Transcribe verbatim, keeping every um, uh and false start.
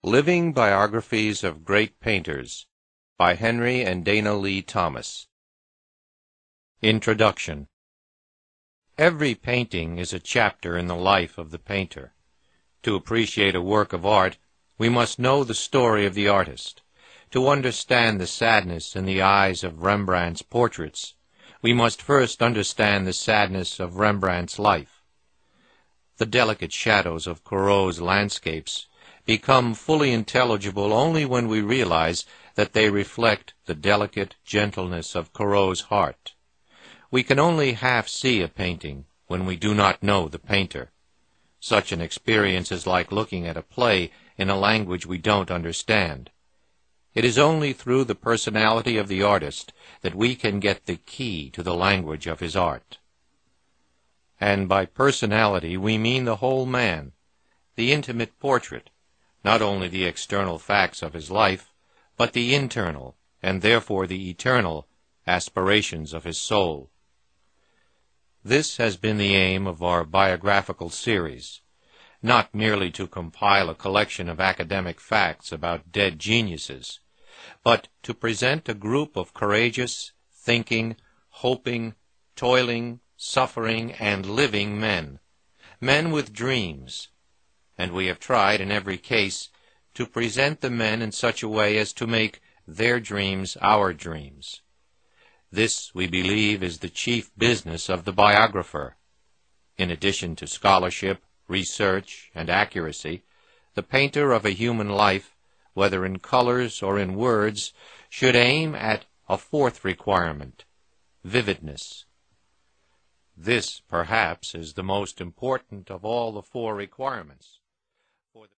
Living Biographies of Great Painters by Henry and Dana Lee Thomas. Introduction. Every painting is a chapter in the life of the painter. To appreciate a work of art, we must know the story of the artist. To understand the sadness in the eyes of Rembrandt's portraits, we must first understand the sadness of Rembrandt's life. The delicate shadows of Corot's landscapes become fully intelligible only when we realize that they reflect the delicate gentleness of Corot's heart. We can only half see a painting when we do not know the painter. Such an experience is like looking at a play in a language we don't understand. It is only through the personality of the artist that we can get the key to the language of his art. And by personality we mean the whole man, the intimate portrait, not only the external facts of his life, but the internal, and therefore the eternal, aspirations of his soul. This has been the aim of our biographical series, not merely to compile a collection of academic facts about dead geniuses, but to present a group of courageous, thinking, hoping, toiling, suffering, and living men, men with dreams, and we have tried in every case to present the men in such a way as to make their dreams our dreams. This, we believe, is the chief business of the biographer. In addition to scholarship, research, and accuracy, the painter of a human life, whether in colors or in words, should aim at a fourth requirement, vividness. This, perhaps, is the most important of all the four requirements.